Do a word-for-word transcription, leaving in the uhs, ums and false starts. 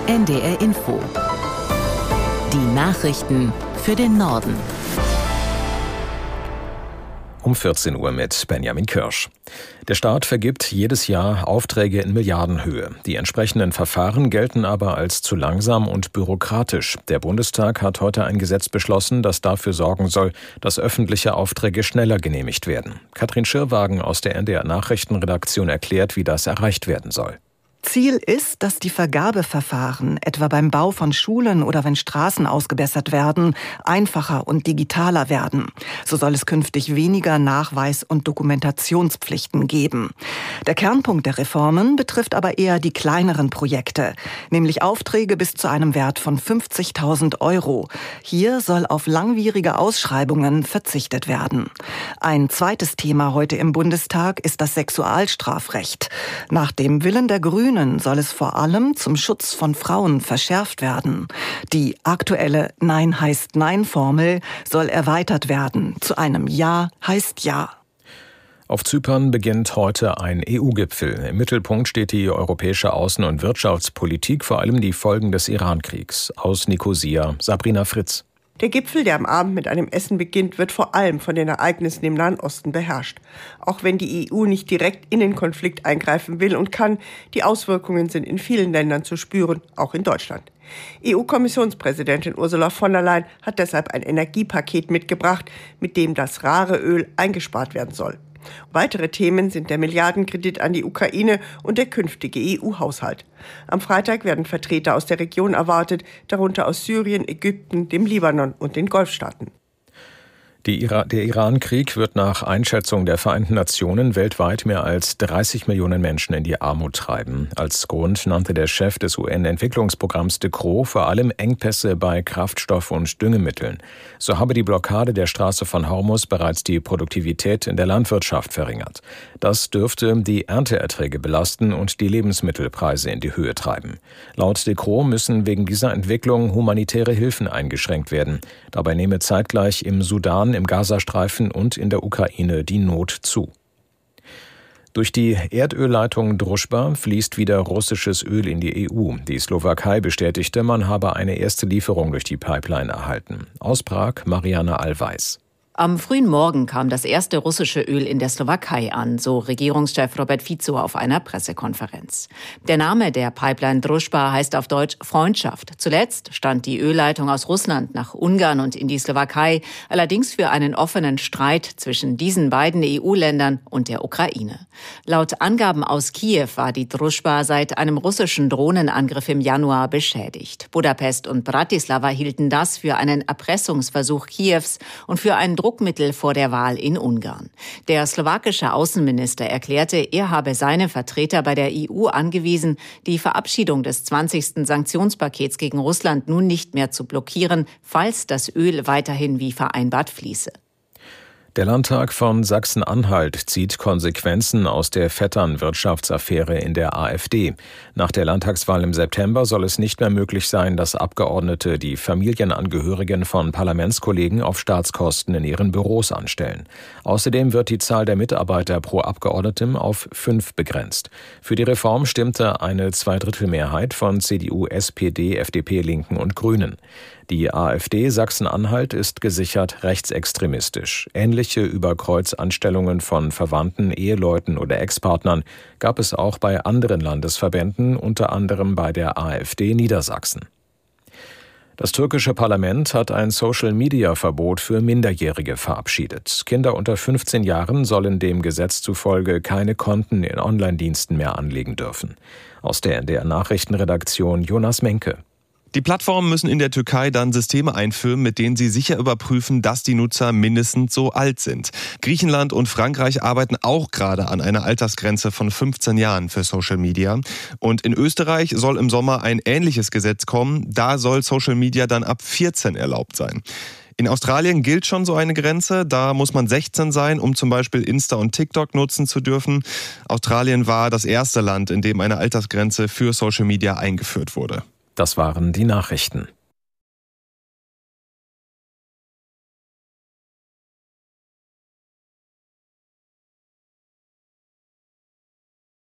N D R Info. Die Nachrichten für den Norden. Um vierzehn Uhr mit Benjamin Kirsch. Der Staat vergibt jedes Jahr Aufträge in Milliardenhöhe. Die entsprechenden Verfahren gelten aber als zu langsam und bürokratisch. Der Bundestag hat heute ein Gesetz beschlossen, das dafür sorgen soll, dass öffentliche Aufträge schneller genehmigt werden. Katrin Schirrwagen aus der N D R Nachrichtenredaktion erklärt, wie das erreicht werden soll. Ziel ist, dass die Vergabeverfahren, etwa beim Bau von Schulen oder wenn Straßen ausgebessert werden, einfacher und digitaler werden. So soll es künftig weniger Nachweis- und Dokumentationspflichten geben. Der Kernpunkt der Reformen betrifft aber eher die kleineren Projekte, nämlich Aufträge bis zu einem Wert von fünfzigtausend Euro. Hier soll auf langwierige Ausschreibungen verzichtet werden. Ein zweites Thema heute im Bundestag ist das Sexualstrafrecht. Nach dem Willen der Grünen soll es vor allem zum Schutz von Frauen verschärft werden. Die aktuelle Nein heißt Nein-Formel soll erweitert werden zu einem Ja heißt Ja. Auf Zypern beginnt heute ein E U-Gipfel. Im Mittelpunkt steht die europäische Außen- und Wirtschaftspolitik, vor allem die Folgen des Iran-Kriegs. Aus Nikosia, Sabrina Fritz. Der Gipfel, der am Abend mit einem Essen beginnt, wird vor allem von den Ereignissen im Nahen Osten beherrscht. Auch wenn die E U nicht direkt in den Konflikt eingreifen will und kann, die Auswirkungen sind in vielen Ländern zu spüren, auch in Deutschland. E U-Kommissionspräsidentin Ursula von der Leyen hat deshalb ein Energiepaket mitgebracht, mit dem das rare Öl eingespart werden soll. Weitere Themen sind der Milliardenkredit an die Ukraine und der künftige E U-Haushalt. Am Freitag werden Vertreter aus der Region erwartet, darunter aus Syrien, Ägypten, dem Libanon und den Golfstaaten. Die Ira- der Iran-Krieg wird nach Einschätzung der Vereinten Nationen weltweit mehr als dreißig Millionen Menschen in die Armut treiben. Als Grund nannte der Chef des U N-Entwicklungsprogramms de Croo vor allem Engpässe bei Kraftstoff- und Düngemitteln. So habe die Blockade der Straße von Hormuz bereits die Produktivität in der Landwirtschaft verringert. Das dürfte die Ernteerträge belasten und die Lebensmittelpreise in die Höhe treiben. Laut de Croo müssen wegen dieser Entwicklung humanitäre Hilfen eingeschränkt werden. Dabei nehme zeitgleich im Sudan, im Gazastreifen und in der Ukraine die Not zu. Durch die Erdölleitung Družba fließt wieder russisches Öl in die E U. Die Slowakei bestätigte, man habe eine erste Lieferung durch die Pipeline erhalten. Aus Prag, Marianne Allweis. Am frühen Morgen kam das erste russische Öl in der Slowakei an, so Regierungschef Robert Fico auf einer Pressekonferenz. Der Name der Pipeline Družba heißt auf Deutsch Freundschaft. Zuletzt stand die Ölleitung aus Russland nach Ungarn und in die Slowakei, allerdings für einen offenen Streit zwischen diesen beiden E U-Ländern und der Ukraine. Laut Angaben aus Kiew war die Družba seit einem russischen Drohnenangriff im Januar beschädigt. Budapest und Bratislava hielten das für einen Erpressungsversuch Kiews und für einen Druckmittel vor der Wahl in Ungarn. Der slowakische Außenminister erklärte, er habe seine Vertreter bei der E U angewiesen, die Verabschiedung des zwanzigsten Sanktionspakets gegen Russland nun nicht mehr zu blockieren, falls das Öl weiterhin wie vereinbart fließe. Der Landtag von Sachsen-Anhalt zieht Konsequenzen aus der Vettern-Wirtschaftsaffäre in der AfD. Nach der Landtagswahl im September soll es nicht mehr möglich sein, dass Abgeordnete die Familienangehörigen von Parlamentskollegen auf Staatskosten in ihren Büros anstellen. Außerdem wird die Zahl der Mitarbeiter pro Abgeordnetem auf fünf begrenzt. Für die Reform stimmte eine Zweidrittelmehrheit von C D U, S P D, F D P, Linken und Grünen. Die AfD Sachsen-Anhalt ist gesichert rechtsextremistisch. Ähnliche Überkreuzanstellungen von Verwandten, Eheleuten oder Ex-Partnern gab es auch bei anderen Landesverbänden, unter anderem bei der AfD Niedersachsen. Das türkische Parlament hat ein Social-Media-Verbot für Minderjährige verabschiedet. Kinder unter fünfzehn Jahren sollen dem Gesetz zufolge keine Konten in Online-Diensten mehr anlegen dürfen. Aus der N D R Nachrichtenredaktion Jonas Menke. Die Plattformen müssen in der Türkei dann Systeme einführen, mit denen sie sicher überprüfen, dass die Nutzer mindestens so alt sind. Griechenland und Frankreich arbeiten auch gerade an einer Altersgrenze von fünfzehn Jahren für Social Media. Und in Österreich soll im Sommer ein ähnliches Gesetz kommen. Da soll Social Media dann ab vierzehn erlaubt sein. In Australien gilt schon so eine Grenze. Da muss man sechzehn sein, um zum Beispiel Insta und TikTok nutzen zu dürfen. Australien war das erste Land, in dem eine Altersgrenze für Social Media eingeführt wurde. Das waren die Nachrichten.